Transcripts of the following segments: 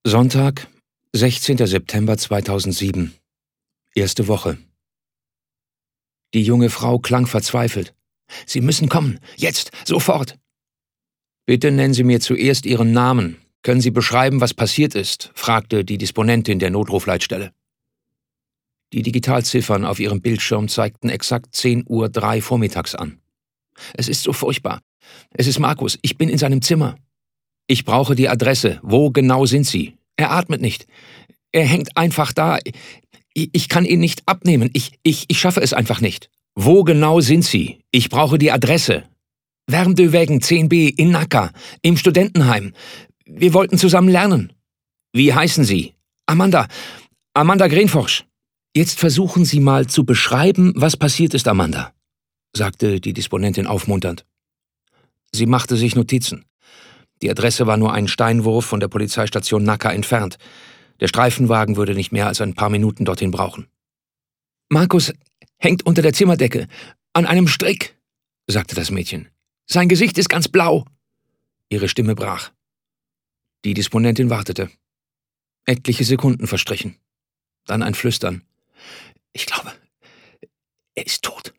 Sonntag, 16. September 2007. Erste Woche. Die junge Frau klang verzweifelt. »Sie müssen kommen. Jetzt. Sofort.« »Bitte nennen Sie mir zuerst Ihren Namen. Können Sie beschreiben, was passiert ist?« fragte die Disponentin der Notrufleitstelle. Die Digitalziffern auf ihrem Bildschirm zeigten exakt 10:03 Uhr vormittags an. »Es ist so furchtbar. Es ist Markus. Ich bin in seinem Zimmer.« »Ich brauche die Adresse. Wo genau sind Sie?« »Er atmet nicht. Er hängt einfach da. Ich kann ihn nicht abnehmen. Ich schaffe es einfach nicht.« »Wo genau sind Sie? Ich brauche die Adresse.« »Werndewagen 10b in Nacka, im Studentenheim. Wir wollten zusammen lernen.« »Wie heißen Sie?« »Amanda Grenforsch.« »Jetzt versuchen Sie mal zu beschreiben, was passiert ist, Amanda«, sagte die Disponentin aufmunternd. Sie machte sich Notizen. Die Adresse war nur einen Steinwurf von der Polizeistation Nacka entfernt. Der Streifenwagen würde nicht mehr als ein paar Minuten dorthin brauchen. »Markus hängt unter der Zimmerdecke, an einem Strick«, sagte das Mädchen. »Sein Gesicht ist ganz blau.« Ihre Stimme brach. Die Disponentin wartete. Etliche Sekunden verstrichen. Dann ein Flüstern. »Ich glaube, er ist tot.«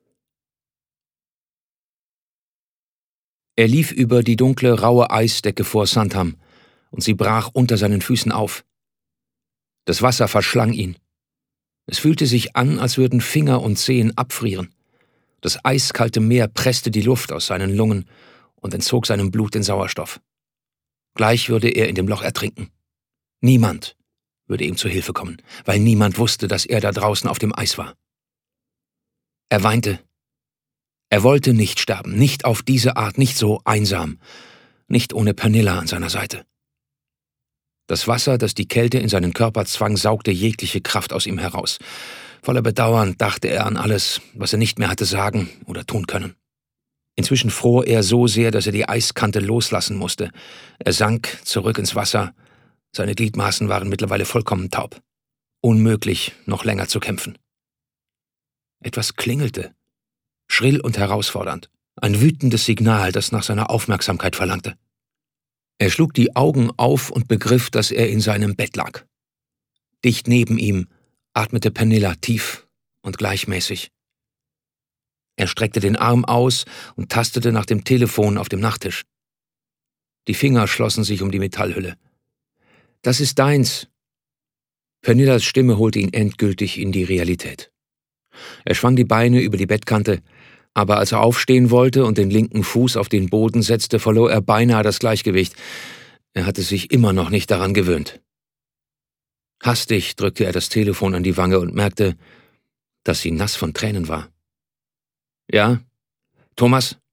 Er lief über die dunkle, raue Eisdecke vor Sandham, und sie brach unter seinen Füßen auf. Das Wasser verschlang ihn. Es fühlte sich an, als würden Finger und Zehen abfrieren. Das eiskalte Meer presste die Luft aus seinen Lungen und entzog seinem Blut den Sauerstoff. Gleich würde er in dem Loch ertrinken. Niemand würde ihm zu Hilfe kommen, weil niemand wusste, dass er da draußen auf dem Eis war. Er weinte. Er wollte nicht sterben, nicht auf diese Art, nicht so einsam, nicht ohne Pernilla an seiner Seite. Das Wasser, das die Kälte in seinen Körper zwang, saugte jegliche Kraft aus ihm heraus. Voller Bedauern dachte er an alles, was er nicht mehr hatte sagen oder tun können. Inzwischen fror er so sehr, dass er die Eiskante loslassen musste. Er sank zurück ins Wasser. Seine Gliedmaßen waren mittlerweile vollkommen taub. Unmöglich, noch länger zu kämpfen. Etwas klingelte. Schrill und herausfordernd. Ein wütendes Signal, das nach seiner Aufmerksamkeit verlangte. Er schlug die Augen auf und begriff, dass er in seinem Bett lag. Dicht neben ihm atmete Pernilla tief und gleichmäßig. Er streckte den Arm aus und tastete nach dem Telefon auf dem Nachttisch. Die Finger schlossen sich um die Metallhülle. »Das ist deins.« Pernillas Stimme holte ihn endgültig in die Realität. Er schwang die Beine über die Bettkante, aber als er aufstehen wollte und den linken Fuß auf den Boden setzte, verlor er beinahe das Gleichgewicht. Er hatte sich immer noch nicht daran gewöhnt. Hastig drückte er das Telefon an die Wange und merkte, dass sie nass von Tränen war. »Ja, Thomas?«